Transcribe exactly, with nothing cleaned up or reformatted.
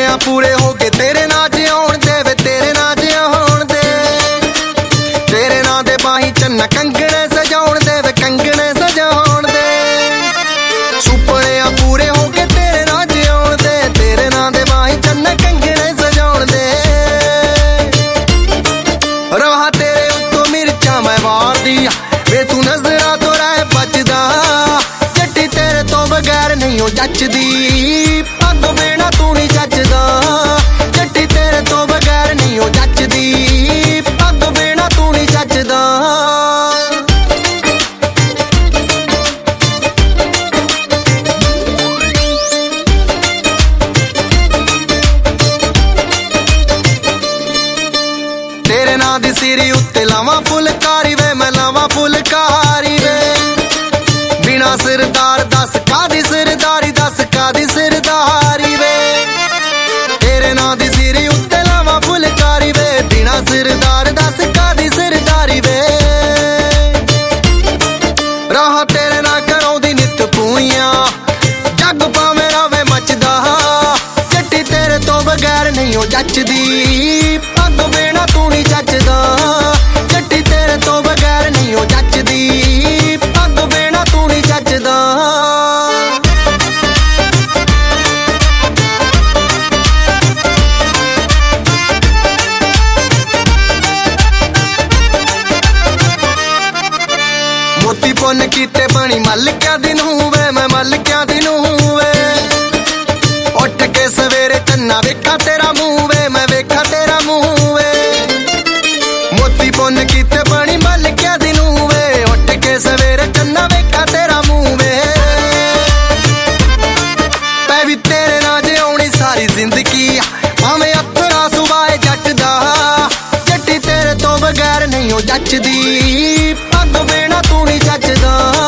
ਸੁਪਨਿਆਂ ਪੂਰੇ ਹੋ ਕੇ ਤੇਰੇ ਨਾਂ ਜਿਉਣ ਦੇ ਵੇ ਤੇਰੇ ਨਾਂ ਜਿਉਣ ਦੇ ਤੇਰੇ ਨਾਂ ਦੇ ਬਾਹੀਂ ਚੰਨਾ ਕੰਗਣੇ ਸਜਾਉਣ ਦੇ ਵੇ ਕੰਗਣੇ ਸਜਾਉਣ ਦੇ ਸੁਪਨਿਆਂ ਪੂਰੇ ਹੋ ਕੇ ਤੇਰੇ ਨਾਂ ਜਿਉਣ ਦੇ ਤੇਰੇ ਨਾਂ ਦੇ ਬਾਹੀਂ ਚੰਨਾ ਕੰਗਣੇ ਸਜਾਉਣ ਦੇ ਰਹਾ ਤੇਰੇ ਉੱਤੋਂ ਮਿਰਚਾਂ ਮੈਂ ਵਾਰਦੀ ਵੇ ਤੂੰ ਨਜ਼ਰਾਂ ਤੋਂ ਰਹਿ ਬਚਦਾ ਜੱਟੀ ਤੇਰੇ ਤੋਂ ਬਗੈਰ ਨਹੀਂ ਉਹ ਜੱਚਦੀ ਪੱਗ ਬਿਨਾ ਤੂੰ ਨਹੀਂ ਜੱਚਦਾ ਜੱਟੀ ਤੇਰੇ ਤੋਂ ਬਗੈਰ ਨਹੀਂ ਉਹ ਜੱਚਦੀ ਪੱਗ ਬਿਨਾ ਤੂੰ ਨਹੀਂ ਜੱਚਦਾ ਤੇਰੇ ਨਾਂ ਦੀ ਸਿਰੀ ਉੱਤੇ ਲਾਵਾਂ ਫੁਲਕਾਰੀ ਵੇ ਮੈਂ ਲਾਵਾਂ ਫੁਲਕਾਰੀ ਵੇ ਬਿਨਾ ਸਰਦਾਰ ਦੱਸ ਕਾਦੀ ਸਰਦਾਰੀ ਦੱਸ ਕਾਦੀ ਸਰਦਾਰੀ ਵੇ ਤੇਰੇ ਨਾਂ ਦੀ ਸਿਰੀ ਉੱਤੇ ਲਾਵਾਂ ਫੁਲਕਾਰੀ ਵੇ ਬਿਨਾ ਸਰਦਾਰ ਦੱਸ ਕਾਦੀ ਸਰਦਾਰੀ ਵੇ ਰਾਹ ਤੇਰੇ ਨਾਲ ਕਰਾਉਂਦੀ ਨਿੱਤ ਪੂਈਆਂ ਜੱਗ ਭਾਵੇਂ ਰਵੇ ਮੱਚਦਾ ਜੱਟੀ ਤੇਰੇ ਤੋਂ ਬਗੈਰ ਨਹੀਂ ਉਹ ਜੱਚਦੀ ਪੱਗ ਬਿਨਾ ਤੂੰ ਨਹੀਂ ਜੱਚਦਾ ਜੱਟੀ ਤੇਰੇ ਤੋਂ ਬਗੈਰ ਨਹੀਂ ਉਹ ਜੱਚਦੀ ਪੱਗ ਬਿਨਾ ਤੂੰ ਨਹੀਂ ਜੱਚਦਾ ਮੋਤੀ ਪੁੰਨ ਕੀਤੇ ਬਣੀ ਮਲਕਿਆਂ ਦੀ ਨੂੰ ਵੇ ਮੈਂ ਮਲਕਿਆਂ ਦੀ ਨੂੰ ਵੇ ਉੱਠ ਕੇ ਸਵੇਰੇ ਚੰਨਾ ਵੇਖਾਂ ਤੇਰਾ ਮੂੰਹ ਵੇ ਮੈਂ ਵੇਖਾਂ ਤੇਰਾ ਮੂੰਹ ਵੇ ਮੋਤੀ ਪੁੰਨ ਕੀਤੇ ਬਣੀ ਮਲਕਿਆਂ ਦੀ ਨੂੰ ਵੇ ਉੱਠ ਕੇ ਸਵੇਰੇ ਚੰਨਾ ਵੇਖਾਂ ਤੇਰਾ ਮੂੰਹ ਵੇ ਪੈ ਵੀ ਤੇਰੇ ਨਾਲ ਜਿਉਣੀ ਸਾਰੀ ਜ਼ਿੰਦਗੀ ਭਾਵੇਂ ਅੱਖਰਾਂ ਸੁਭਾਏ ਜੱਟ ਦਾ ਜੱਟੀ ਤੇਰੇ ਤੋਂ ਬਗੈਰ ਨਹੀਂ ਉਹ ਜੱਚਦੀ ਪੱਗ ਬਿਨਾ ਤੂੰ ਨਹੀਂ ਜੱਚਦਾ